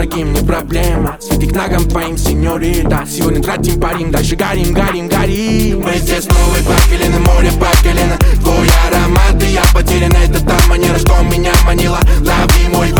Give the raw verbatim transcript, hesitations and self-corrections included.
дорогим, не проблема. Свети к ногам твоим, сеньорита. Сегодня тратим парим, дальше горим, горим, горим. Мы здесь новые по колено, море по колено. Твой аромат и я потерян, это та манера, что меня манила. Лови мой